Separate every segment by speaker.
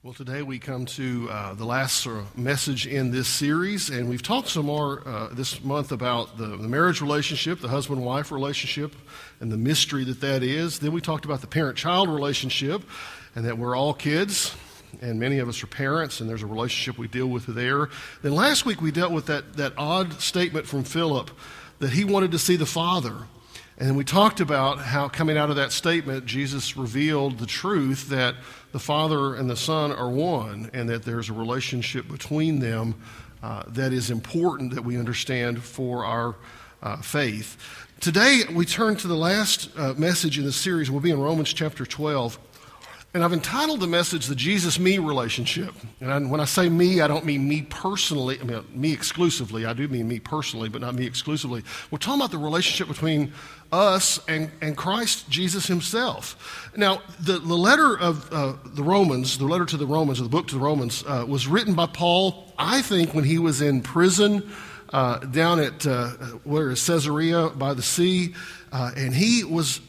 Speaker 1: Well, today we come to the last message in this series, and we've talked some more this month about the marriage relationship, the husband-wife relationship, and the mystery that is. Then we talked about the parent-child relationship, and that we're all kids, and many of us are parents, and there's a relationship we deal with there. Then last week we dealt with that odd statement from Philip that he wanted to see the Father. And then we talked about how coming out of that statement, Jesus revealed the truth that the Father and the Son are one, and that there's a relationship between them that is important that we understand for our faith. Today, we turn to the last message in the series. We'll be in Romans chapter 12. And I've entitled the message, The Jesus-Me Relationship. And when I say me, I don't mean me personally, I mean me exclusively. I do mean me personally, but not me exclusively. We're talking about the relationship between us and Christ Jesus himself. Now, the letter of the Romans, the letter to the Romans, or the book to the Romans, was written by Paul, I think, when he was in prison down at where is Caesarea by the sea, and he was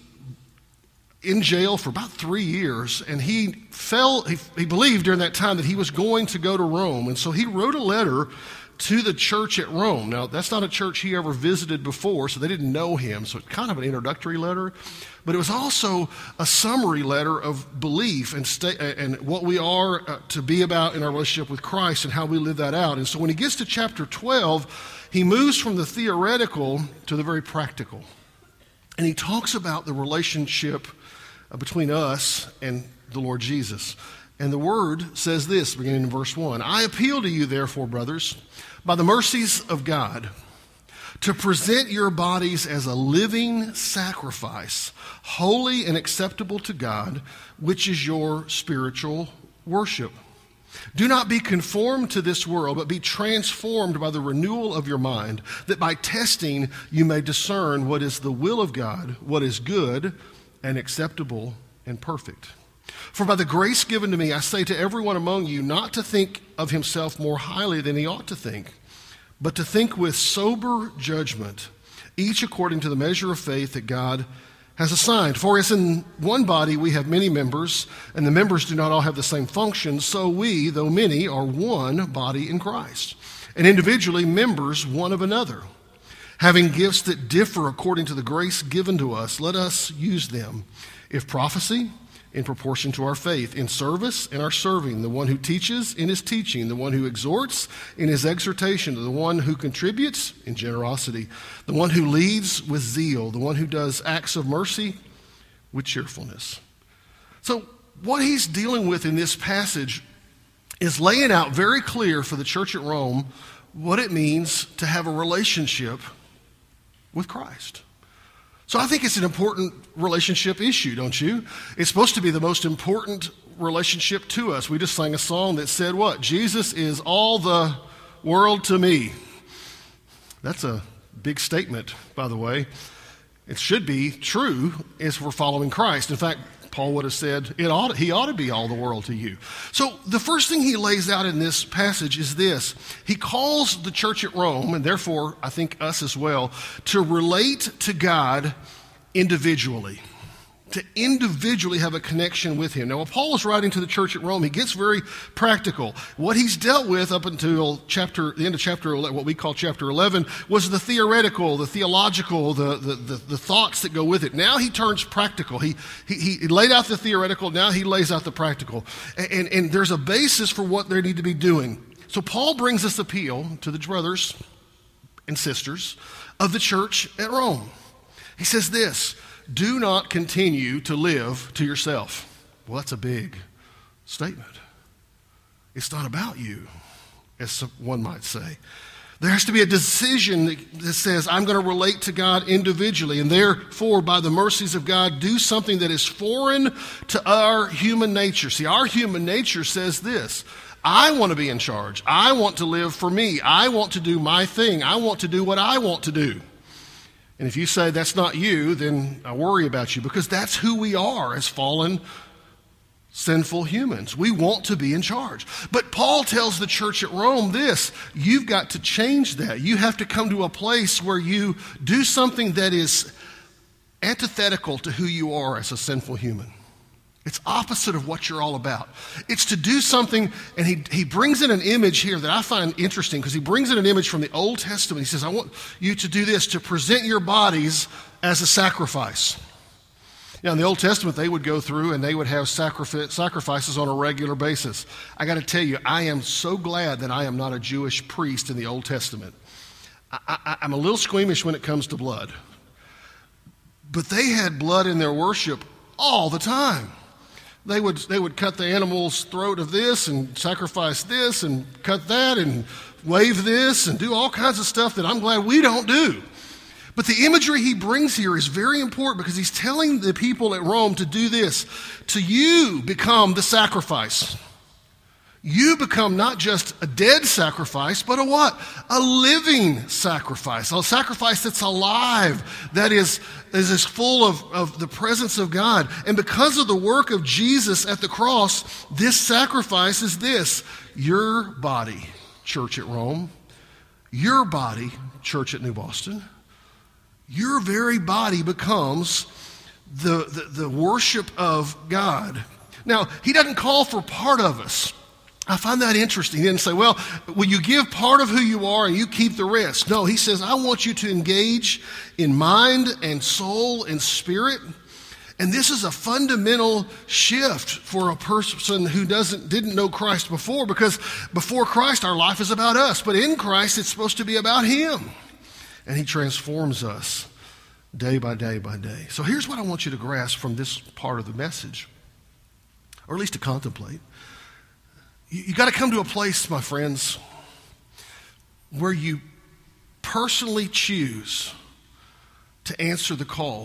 Speaker 1: in jail for about 3 years, and he believed during that time that he was going to go to Rome, and so he wrote a letter to the church at Rome. Now, that's not a church he ever visited before, so they didn't know him, so it's kind of an introductory letter, but it was also a summary letter of belief and what we are to be about in our relationship with Christ and how we live that out. And so when he gets to chapter 12, he moves from the theoretical to the very practical, and he talks about the relationship between us and the Lord Jesus. And the word says this, beginning in verse 1, I appeal to you, therefore, brothers, by the mercies of God, to present your bodies as a living sacrifice, holy and acceptable to God, which is your spiritual worship. Do not be conformed to this world, but be transformed by the renewal of your mind, that by testing you may discern what is the will of God, what is good and acceptable and perfect. For by the grace given to me, I say to everyone among you not to think of himself more highly than he ought to think, but to think with sober judgment, each according to the measure of faith that God has assigned. For as in one body we have many members, and the members do not all have the same function, so we, though many, are one body in Christ, and individually members one of another. Having gifts that differ according to the grace given to us, let us use them. If prophecy, in proportion to our faith. In service, in our serving. The one who teaches, in his teaching. The one who exhorts, in his exhortation. The one who contributes, in generosity. The one who leads, with zeal. The one who does acts of mercy, with cheerfulness. So what he's dealing with in this passage is laying out very clear for the church at Rome what it means to have a relationship with Christ. So I think it's an important relationship issue, don't you? It's supposed to be the most important relationship to us. We just sang a song that said what? Jesus is all the world to me. That's a big statement, by the way. It should be true if we're following Christ. In fact, Paul would have said he ought to be all the world to you. So the first thing he lays out in this passage is this. He calls the church at Rome, and therefore I think us as well, to relate to God individually, to individually have a connection with him. Now, while Paul is writing to the church at Rome, he gets very practical. What he's dealt with up until the end of chapter 11, what we call chapter 11, was the theoretical, the theological, the thoughts that go with it. Now he turns practical. He laid out the theoretical, now he lays out the practical. And there's a basis for what they need to be doing. So Paul brings this appeal to the brothers and sisters of the church at Rome. He says this, do not continue to live to yourself. Well, that's a big statement. It's not about you, as one might say. There has to be a decision that says, I'm going to relate to God individually, and therefore, by the mercies of God, do something that is foreign to our human nature. See, our human nature says this, I want to be in charge. I want to live for me. I want to do my thing. I want to do what I want to do. And if you say that's not you, then I worry about you, because that's who we are as fallen, sinful humans. We want to be in charge. But Paul tells the church at Rome this, you've got to change that. You have to come to a place where you do something that is antithetical to who you are as a sinful human. It's opposite of what you're all about. It's to do something, and he brings in an image here that I find interesting because he brings in an image from the Old Testament. He says, I want you to do this, to present your bodies as a sacrifice. Now, in the Old Testament, they would go through and they would have sacrifices on a regular basis. I got to tell you, I am so glad that I am not a Jewish priest in the Old Testament. I'm a little squeamish when it comes to blood. But they had blood in their worship all the time. They would cut the animal's throat of this and sacrifice this and cut that and wave this and do all kinds of stuff that I'm glad we don't do. But the imagery he brings here is very important because he's telling the people at Rome to do this. To you become the sacrifice. You become not just a dead sacrifice, but a what? A living sacrifice. A sacrifice that's alive, that is full of the presence of God. And because of the work of Jesus at the cross, this sacrifice is this. Your body, church at Rome. Your body, church at New Boston. Your very body becomes the worship of God. Now, he doesn't call for part of us. I find that interesting. He didn't say, well, will you give part of who you are and you keep the rest? No, he says, I want you to engage in mind and soul and spirit. And this is a fundamental shift for a person who didn't know Christ before, because before Christ, our life is about us. But in Christ, it's supposed to be about him. And he transforms us day by day by day. So here's what I want you to grasp from this part of the message, or at least to contemplate. You got to come to a place, my friends, where you personally choose to answer the call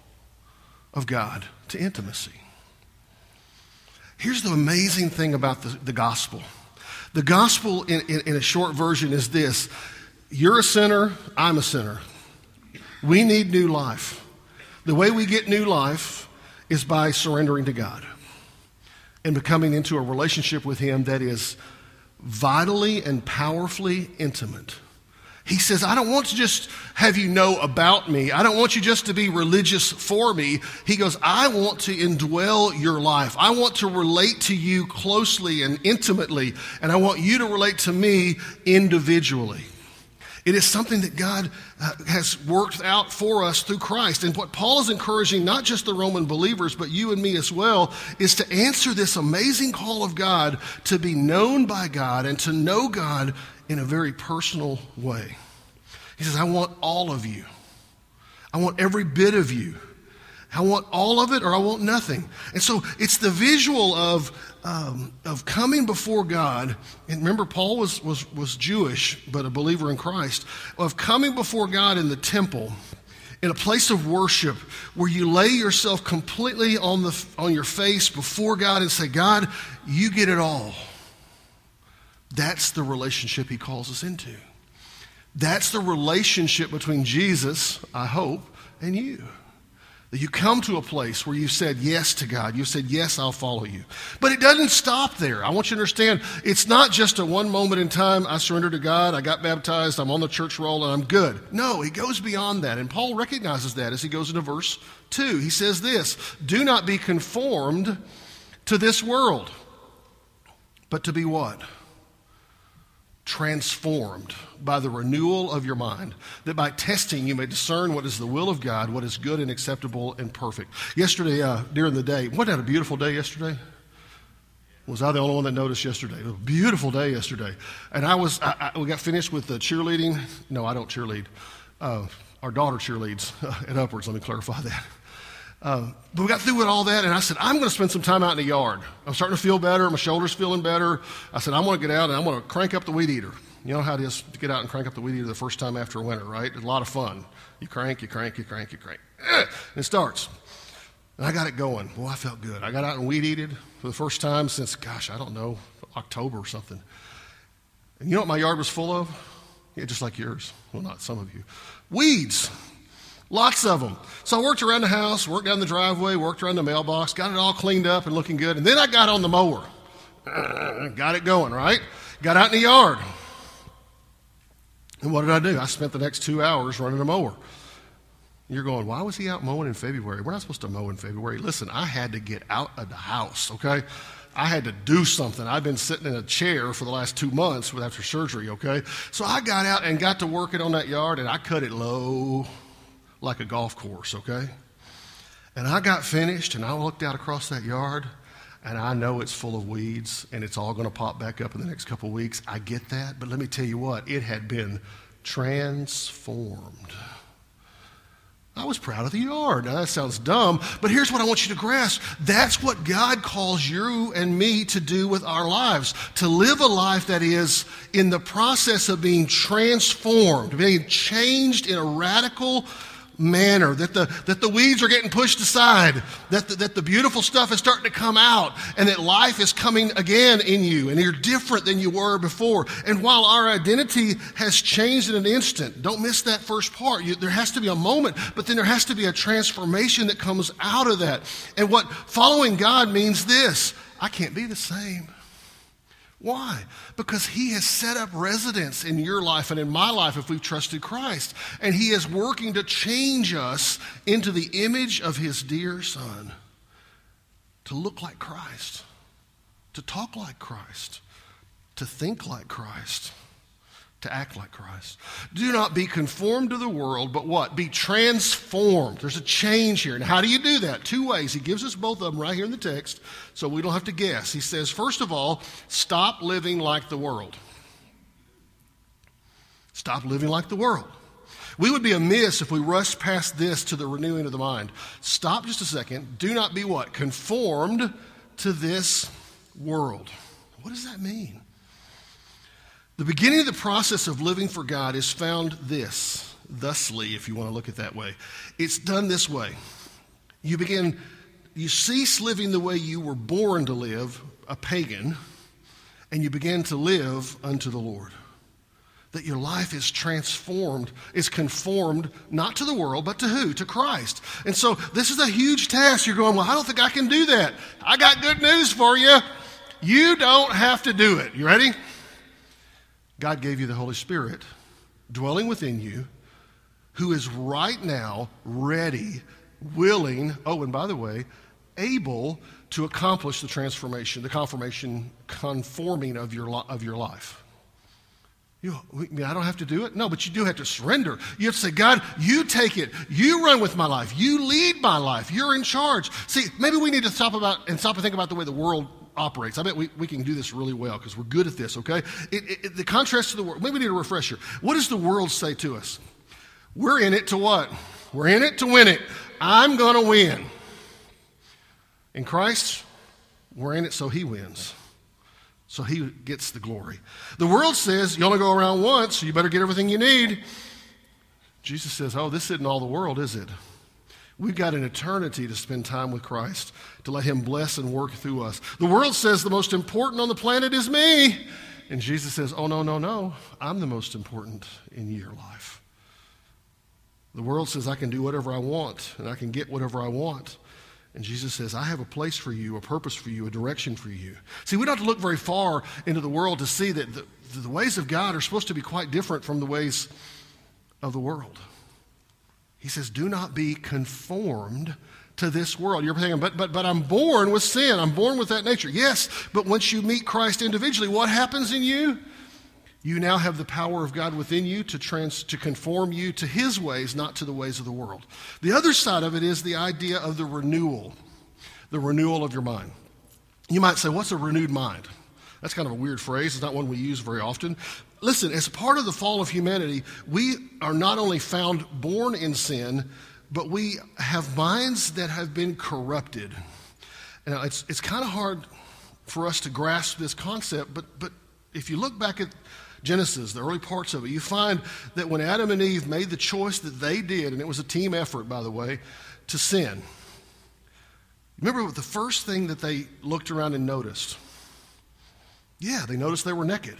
Speaker 1: of God to intimacy. Here's the amazing thing about the gospel. The gospel, in a short version, is this. You're a sinner, I'm a sinner. We need new life. The way we get new life is by surrendering to God and becoming into a relationship with him that is vitally and powerfully intimate. He says, I don't want to just have you know about me. I don't want you just to be religious for me. He goes, I want to indwell your life. I want to relate to you closely and intimately, and I want you to relate to me individually. It is something that God has worked out for us through Christ. And what Paul is encouraging, not just the Roman believers, but you and me as well, is to answer this amazing call of God to be known by God and to know God in a very personal way. He says, I want all of you. I want every bit of you. I want all of it or I want nothing. And so it's the visual of coming before God. And remember, Paul was Jewish, but a believer in Christ. Of coming before God in the temple, in a place of worship where you lay yourself completely on your face before God and say, God, you get it all. That's the relationship he calls us into. That's the relationship between Jesus, I hope, and you. That you come to a place where you've said yes to God. You've said, yes, I'll follow you. But it doesn't stop there. I want you to understand, it's not just a one moment in time, I surrendered to God, I got baptized, I'm on the church roll, and I'm good. No, he goes beyond that. And Paul recognizes that as he goes into verse 2. He says this, do not be conformed to this world, but to be what? Transformed by the renewal of your mind, that by testing you may discern what is the will of God, what is good and acceptable and perfect. Yesterday, during the day, wasn't that a beautiful day yesterday? Was I the only one that noticed yesterday? It was a beautiful day yesterday. And we got finished with the cheerleading. No, I don't cheerlead. Our daughter cheerleads at Upwards, let me clarify that. But we got through with all that, and I said, I'm going to spend some time out in the yard. I'm starting to feel better. My shoulder's feeling better. I said, I'm going to get out, and I'm going to crank up the weed eater. You know how it is to get out and crank up the weed eater the first time after winter, right? It's a lot of fun. You crank, you crank, you crank, you crank. And it starts. And I got it going. Boy, I felt good. I got out and weed eated for the first time since, I don't know, October or something. And you know what my yard was full of? Yeah, just like yours. Well, not some of you. Weeds. Lots of them. So I worked around the house, worked down the driveway, worked around the mailbox, got it all cleaned up and looking good. And then I got on the mower. Got it going, right? Got out in the yard. And what did I do? I spent the next 2 hours running a mower. You're going, why was he out mowing in February? We're not supposed to mow in February. Listen, I had to get out of the house, okay? I had to do something. I've been sitting in a chair for the last 2 months after surgery, okay? So I got out and got to working on that yard, and I cut it low like a golf course, okay? And I got finished, and I looked out across that yard, and I know it's full of weeds, and it's all going to pop back up in the next couple of weeks. I get that, but let me tell you what, it had been transformed. I was proud of the yard. Now, that sounds dumb, but here's what I want you to grasp. That's what God calls you and me to do with our lives, to live a life that is in the process of being transformed, being changed in a radical manner, that the weeds are getting pushed aside, that the beautiful stuff is starting to come out, and that life is coming again in you, and you're different than you were before. And while our identity has changed in an instant, don't miss that first part. There has to be a moment, but then there has to be a transformation that comes out of that. And what following God means this: I can't be the same. Why? Because he has set up residence in your life and in my life if we've trusted Christ. And he is working to change us into the image of his dear Son, to look like Christ, to talk like Christ, to think like Christ, to act like Christ. Do not be conformed to the world, but what? Be transformed. There's a change here. And how do you do that? 2 ways. He gives us both of them right here in the text, so we don't have to guess. He says, first of all, stop living like the world. Stop living like the world. We would be amiss if we rushed past this to the renewing of the mind. Stop just a second. Do not be what? Conformed to this world. What does that mean? The beginning of the process of living for God is found thusly, if you want to look at it that way. It's done this way. You cease living the way you were born to live, a pagan, and you begin to live unto the Lord. That your life is transformed, is conformed, not to the world, but to who? To Christ. And so this is a huge task. You're going, well, I don't think I can do that. I got good news for you. You don't have to do it. You ready? God gave you the Holy Spirit dwelling within you, who is right now ready, willing, and by the way, able to accomplish the transformation, the conforming of your life. I don't have to do it? No, but you do have to surrender. You have to say, God, you take it. You run with my life. You lead my life. You're in charge. See, maybe we need to stop and think about the way the world operates. I bet we can do this really well because we're good at this, okay? The contrast to the world, maybe we need a refresher. What does the world say to us? We're in it to what? We're in it to win it. I'm going to win. In Christ, we're in it so he wins. So he gets the glory. The world says you only go around once, so you better get everything you need. Jesus says, this isn't all the world, is it? We've got an eternity to spend time with Christ, to let him bless and work through us. The world says the most important on the planet is me. And Jesus says, no, I'm the most important in your life. The world says I can do whatever I want and I can get whatever I want. And Jesus says, I have a place for you, a purpose for you, a direction for you. See, we don't have to look very far into the world to see that the ways of God are supposed to be quite different from the ways of the world. He says, do not be conformed to this world. You're thinking, but I'm born with sin. I'm born with that nature. Yes, but once you meet Christ individually, what happens in you? You now have the power of God within you to conform you to his ways, not to the ways of the world. The other side of it is the idea of the renewal of your mind. You might say, what's a renewed mind? That's kind of a weird phrase. It's not one we use very often. Listen, as part of the fall of humanity, we are not only found born in sin, but we have minds that have been corrupted. Now, it's kind of hard for us to grasp this concept, but if you look back at Genesis, the early parts of it, you find that when Adam and Eve made the choice that they did, and it was a team effort, by the way, to sin, remember the first thing that they looked around and noticed? Yeah, they noticed they were naked.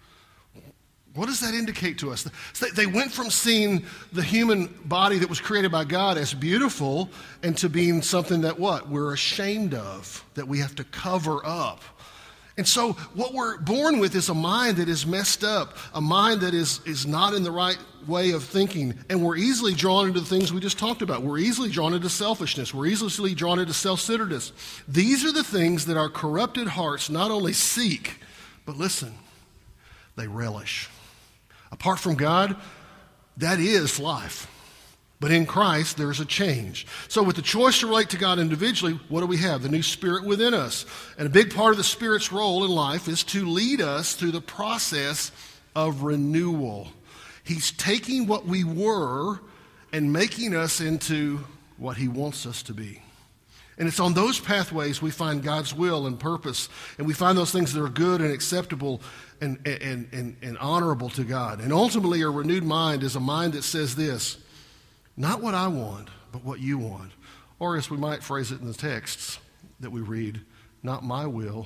Speaker 1: What does that indicate to us? They went from seeing the human body that was created by God as beautiful and to being something that what? We're ashamed of, that we have to cover up. And so what we're born with is a mind that is messed up, a mind that is not in the right way of thinking. And we're easily drawn into the things we just talked about. We're easily drawn into selfishness. We're easily drawn into self-centeredness. These are the things that our corrupted hearts not only seek, but listen, they relish. Apart from God, that is life. But in Christ, there's a change. So with the choice to relate to God individually, what do we have? The new Spirit within us. And a big part of the Spirit's role in life is to lead us through the process of renewal. He's taking what we were and making us into what He wants us to be. And it's on those pathways we find God's will and purpose, and we find those things that are good and acceptable and honorable to God. And ultimately, a renewed mind is a mind that says this: not what I want, but what you want. Or as we might phrase it in the texts that we read, not my will,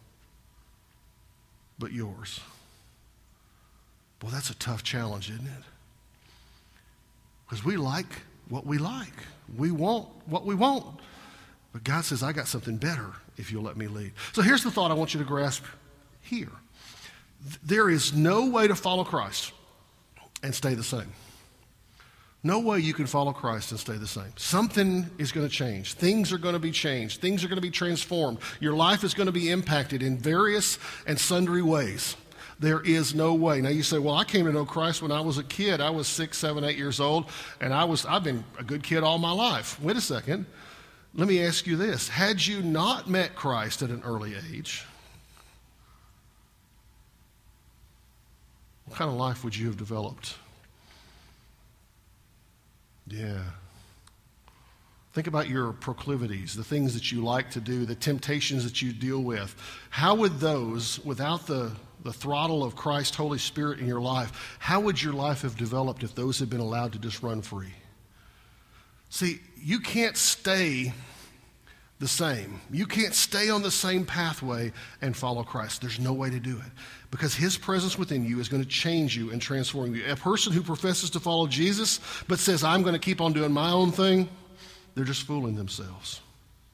Speaker 1: but yours. Boy, that's a tough challenge, isn't it? Because we like what we like. We want what we want. But God says, I got something better if you'll let me lead. So here's the thought I want you to grasp here. There is no way to follow Christ and stay the same. No way you can follow Christ and stay the same. Something is going to change. Things are going to be changed. Things are going to be transformed. Your life is going to be impacted in various and sundry ways. There is no way. Now you say, well, I came to know Christ when I was a kid. I was 6, 7, 8 years old, and I've been a good kid all my life. Wait a second. Let me ask you this. Had you not met Christ at an early age, what kind of life would you have developed? Yeah. Think about your proclivities, the things that you like to do, the temptations that you deal with. How would those, without the throttle of Christ's Holy Spirit in your life, how would your life have developed if those had been allowed to just run free? See, you can't stay the same. You can't stay on the same pathway and follow Christ. There's no way to do it, because His presence within you is going to change you and transform you. A person who professes to follow Jesus but says, I'm going to keep on doing my own thing, they're just fooling themselves.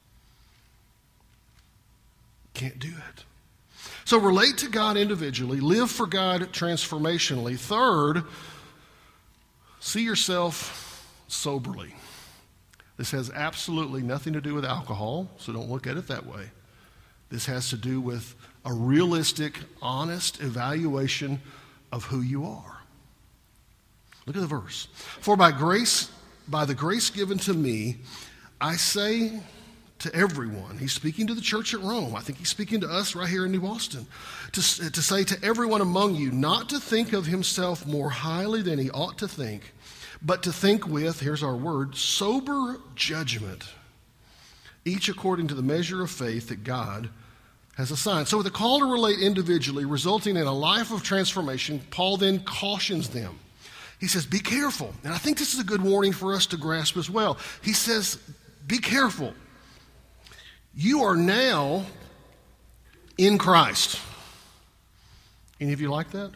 Speaker 1: Can't do it. So relate to God individually. Live for God transformationally. Third, see yourself soberly. This has absolutely nothing to do with alcohol, so don't look at it that way. This has to do with a realistic, honest evaluation of who you are. Look at the verse. For by the grace given to me, I say to everyone, he's speaking to the church at Rome. I think he's speaking to us right here in New Boston, to say to everyone among you, not to think of himself more highly than he ought to think, but to think with, here's our word, sober judgment, each according to the measure of faith that God has assigned. So with the call to relate individually, resulting in a life of transformation, Paul then cautions them. He says, be careful. And I think this is a good warning for us to grasp as well. He says, be careful. You are now in Christ. Any of you like that?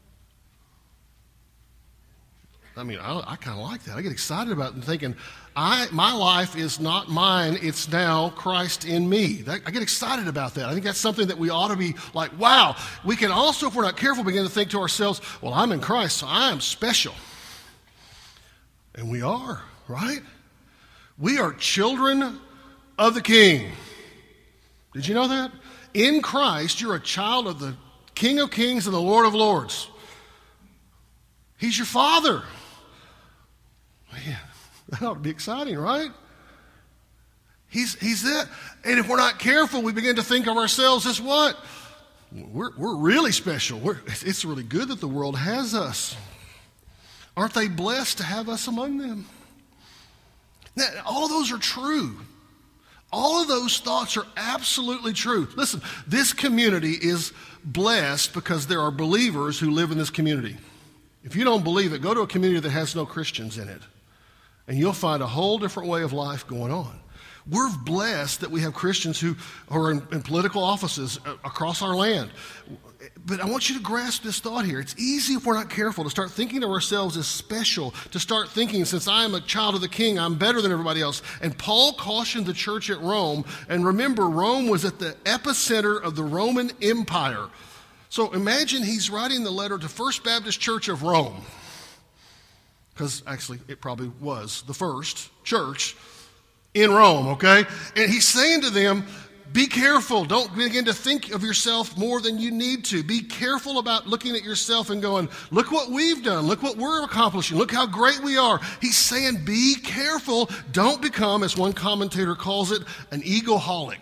Speaker 1: I mean, I kind of like that. I get excited about it and thinking, my life is not mine, it's now Christ in me. I get excited about that. I think that's something that we ought to be like, wow. We can also, if we're not careful, begin to think to ourselves, well, I'm in Christ, so I am special. And we are, right? We are children of the King. Did you know that? In Christ, you're a child of the King of Kings and the Lord of Lords. He's your Father. Man, that ought to be exciting, right? He's it. And if we're not careful, we begin to think of ourselves as what? We're really special. It's really good that the world has us. Aren't they blessed to have us among them? Now, all of those are true. All of those thoughts are absolutely true. Listen, this community is blessed because there are believers who live in this community. If you don't believe it, go to a community that has no Christians in it, and you'll find a whole different way of life going on. We're blessed that we have Christians who are in political offices across our land. But I want you to grasp this thought here. It's easy if we're not careful to start thinking of ourselves as special, to start thinking, since I am a child of the King, I'm better than everybody else. And Paul cautioned the church at Rome, and remember, Rome was at the epicenter of the Roman Empire. So imagine he's writing the letter to First Baptist Church of Rome, because actually it probably was the first church in Rome, okay? And he's saying to them, be careful. Don't begin to think of yourself more than you need to. Be careful about looking at yourself and going, look what we've done. Look what we're accomplishing. Look how great we are. He's saying, be careful. Don't become, as one commentator calls it, an egoholic.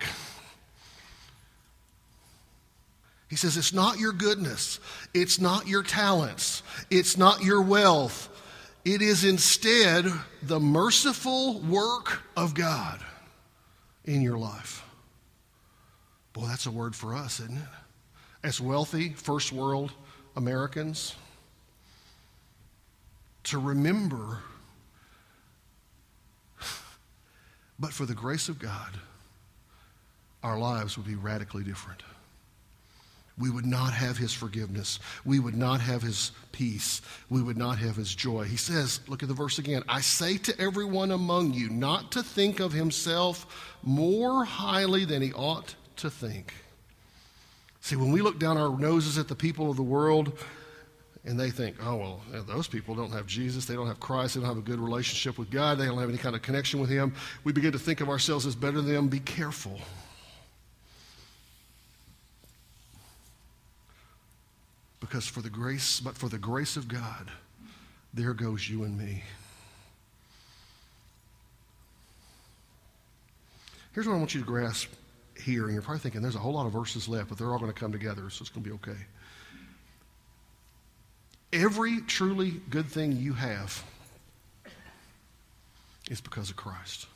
Speaker 1: He says, it's not your goodness. It's not your talents. It's not your wealth. It is instead the merciful work of God in your life. Boy, that's a word for us, isn't it? As wealthy, first world Americans, to remember, but for the grace of God, our lives would be radically different. We would not have his forgiveness. We would not have his peace. We would not have his joy. He says, look at the verse again, I say to everyone among you not to think of himself more highly than he ought to think. See, when we look down our noses at the people of the world and they think, oh, well, those people don't have Jesus, they don't have Christ, they don't have a good relationship with God, they don't have any kind of connection with him, we begin to think of ourselves as better than them. Be careful. Because for the grace of God, there goes you and me. Here's what I want you to grasp here, and you're probably thinking there's a whole lot of verses left, but they're all going to come together, so it's going to be okay. Every truly good thing you have is because of Christ.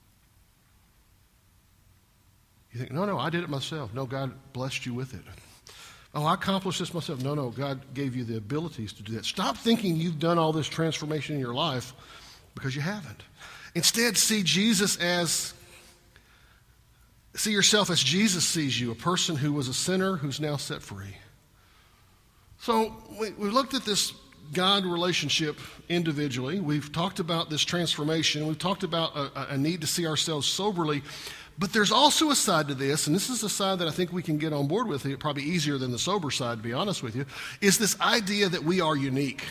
Speaker 1: You think, no, I did it myself. No, God blessed you with it. Oh, I accomplished this myself. No, God gave you the abilities to do that. Stop thinking you've done all this transformation in your life because you haven't. Instead, see yourself as Jesus sees you, a person who was a sinner who's now set free. So we looked at this God relationship individually. We've talked about this transformation. We've talked about a need to see ourselves soberly. But there's also a side to this, and this is a side that I think we can get on board with, probably easier than the sober side, to be honest with you, is this idea that we are unique.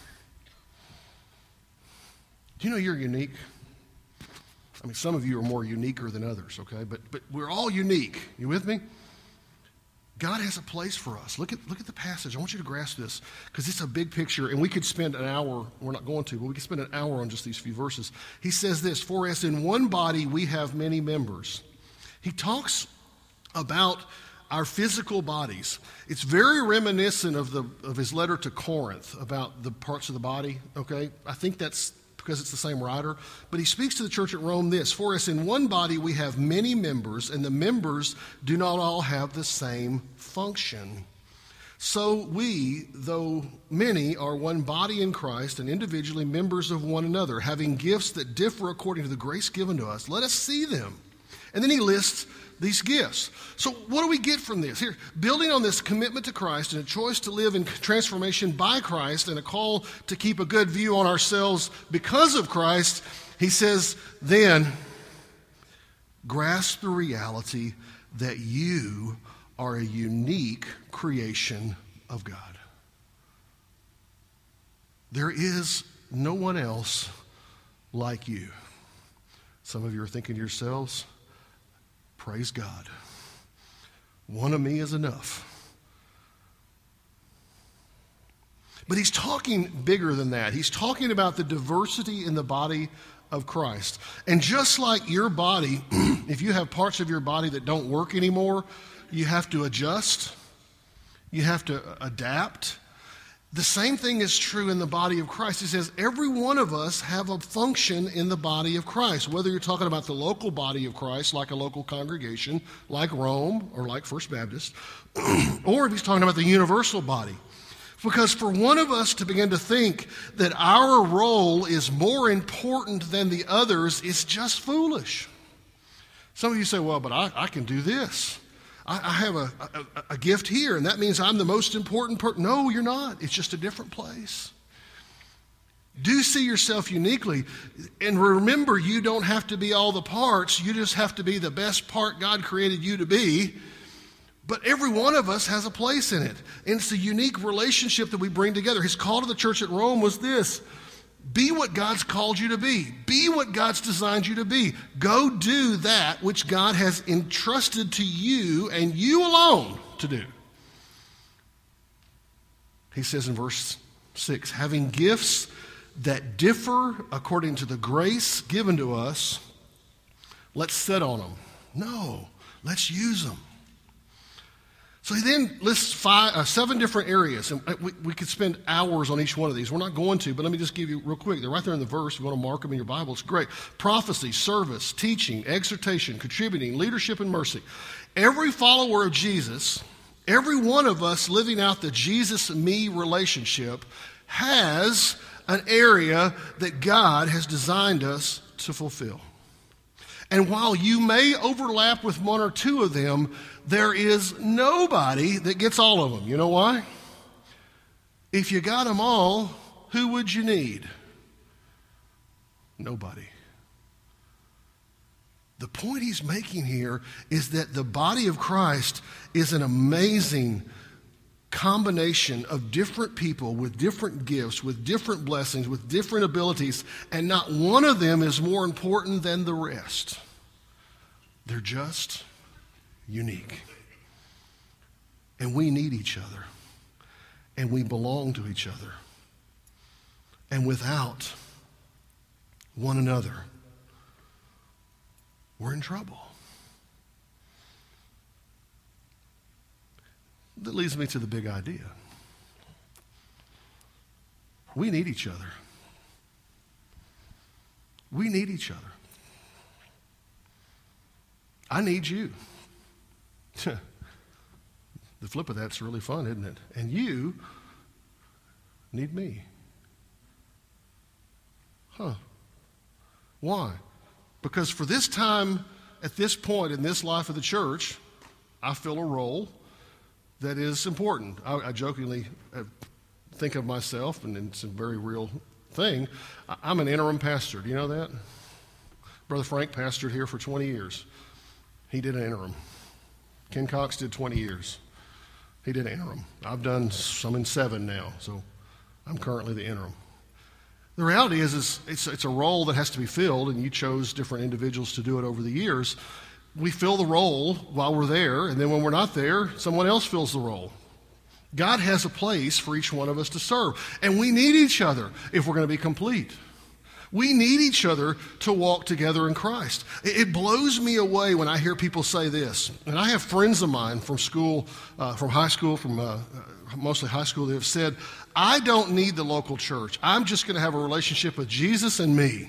Speaker 1: Do you know you're unique? I mean, some of you are more uniquer than others, okay? But we're all unique. You with me? God has a place for us. Look at the passage. I want you to grasp this because it's a big picture, and we could spend an hour. We're not going to, but we could spend an hour on just these few verses. He says this, for as in one body we have many members. He talks about our physical bodies. It's very reminiscent of his letter to Corinth about the parts of the body, okay? I think that's because it's the same writer. But he speaks to the church at Rome this, for us in one body we have many members, and the members do not all have the same function. So we, though many, are one body in Christ and individually members of one another, having gifts that differ according to the grace given to us. Let us see them. And then he lists these gifts. So what do we get from this? Here, building on this commitment to Christ and a choice to live in transformation by Christ and a call to keep a good view on ourselves because of Christ, he says, then grasp the reality that you are a unique creation of God. There is no one else like you. Some of you are thinking to yourselves, praise God. One of me is enough. But he's talking bigger than that. He's talking about the diversity in the body of Christ. And just like your body, if you have parts of your body that don't work anymore, you have to adjust. You have to adapt. The same thing is true in the body of Christ. He says every one of us have a function in the body of Christ, whether you're talking about the local body of Christ, like a local congregation, like Rome or like First Baptist, or if he's talking about the universal body. Because for one of us to begin to think that our role is more important than the others is just foolish. Some of you say, well, but I can do this. I have a gift here, and that means I'm the most important person. No, you're not. It's just a different place. Do see yourself uniquely, and remember, you don't have to be all the parts. You just have to be the best part God created you to be. But every one of us has a place in it, and it's a unique relationship that we bring together. His call to the church at Rome was this: be what God's called you to be. Be what God's designed you to be. Go do that which God has entrusted to you and you alone to do. He says in verse 6, having gifts that differ according to the grace given to us, let's sit on them. No, let's use them. So he then lists 7 different areas, and we could spend hours on each one of these. We're not going to, but let me just give you real quick. They're right there in the verse. If you want to mark them in your Bible, it's great. Prophecy, service, teaching, exhortation, contributing, leadership, and mercy. Every follower of Jesus, every one of us living out the Jesus-me relationship has an area that God has designed us to fulfill. And while you may overlap with 1 or 2 of them, there is nobody that gets all of them. You know why? If you got them all, who would you need? Nobody. The point he's making here is that the body of Christ is an amazing combination of different people with different gifts, with different blessings, with different abilities, and not one of them is more important than the rest. They're just unique. And we need each other. And we belong to each other. And without one another, we're in trouble. That leads me to the big idea. We need each other. We need each other. I need you. The flip of that's really fun, isn't it? And you need me. Why? Because for this time, at this point in this life of the church, I fill a role that is important. I jokingly think of myself, and it's a very real thing, I'm an interim pastor. Do you know that? Brother Frank pastored here for 20 years. He did an interim. Ken Cox did 20 years. He did an interim. I've done some in 7 now, so I'm currently the interim. The reality is it's a role that has to be filled, and you chose different individuals to do it over the years. We fill the role while we're there, and then when we're not there, someone else fills the role. God has a place for each one of us to serve, and we need each other if we're going to be complete. We need each other to walk together in Christ. It blows me away when I hear people say this, and I have friends of mine from school, from high school, from mostly high school, that have said, I don't need the local church. I'm just going to have a relationship with Jesus and me.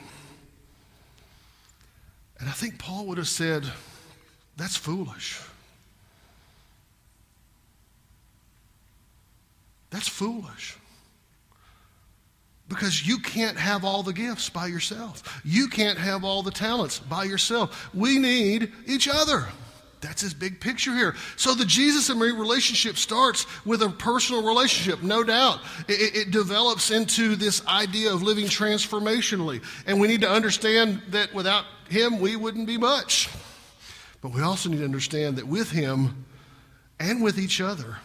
Speaker 1: And I think Paul would have said, that's foolish. That's foolish. Because you can't have all the gifts by yourself. You can't have all the talents by yourself. We need each other. That's his big picture here. So the Jesus and me relationship starts with a personal relationship, no doubt. It develops into this idea of living transformationally. And we need to understand that without him, we wouldn't be much. But we also need to understand that with him and with each other,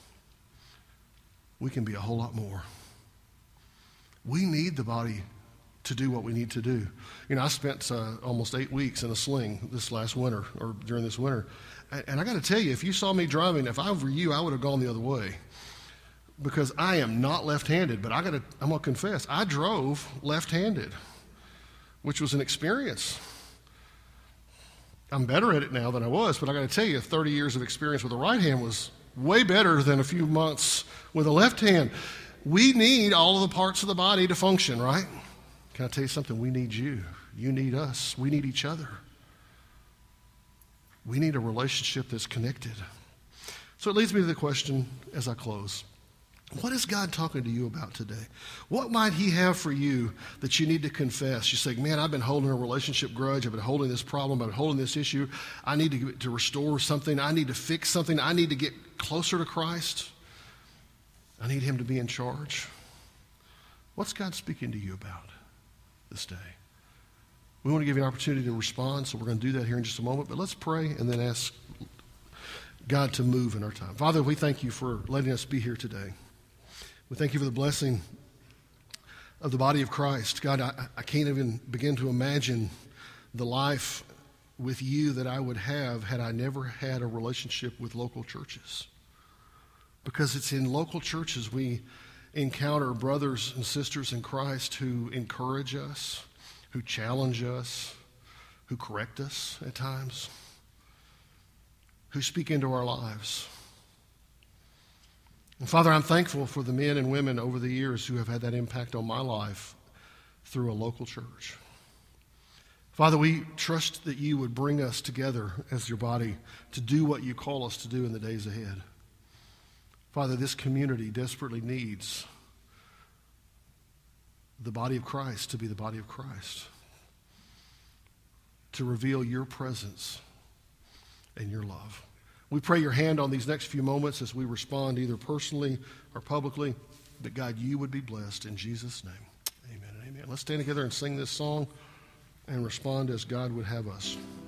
Speaker 1: we can be a whole lot more. We need the body to do what we need to do. You know, I spent almost 8 weeks in a sling this last winter, or during this winter. And I got to tell you, if you saw me driving, if I were you, I would have gone the other way. Because I am not left-handed, but I'm going to confess, I drove left-handed, which was an experience. I'm better at it now than I was, but I got to tell you, 30 years of experience with the right hand was way better than a few months with the left hand. We need all of the parts of the body to function, right? Can I tell you something? We need you. You need us. We need each other. We need a relationship that's connected. So it leads me to the question as I close. What is God talking to you about today? What might he have for you that you need to confess? You say, man, I've been holding a relationship grudge. I've been holding this problem. I've been holding this issue. I need to restore something. I need to fix something. I need to get closer to Christ. I need him to be in charge. What's God speaking to you about this day? We want to give you an opportunity to respond, so we're going to do that here in just a moment. But let's pray and then ask God to move in our time. Father, we thank you for letting us be here today. We thank you for the blessing of the body of Christ. God, I can't even begin to imagine the life with you that I would have had I never had a relationship with local churches. Because it's in local churches we encounter brothers and sisters in Christ who encourage us, who challenge us, who correct us at times, who speak into our lives. And Father, I'm thankful for the men and women over the years who have had that impact on my life through a local church. Father, we trust that you would bring us together as your body to do what you call us to do in the days ahead. Father, this community desperately needs the body of Christ to be the body of Christ, to reveal your presence and your love. We pray your hand on these next few moments as we respond either personally or publicly, that God, you would be blessed in Jesus' name. Amen and amen. Let's stand together and sing this song and respond as God would have us.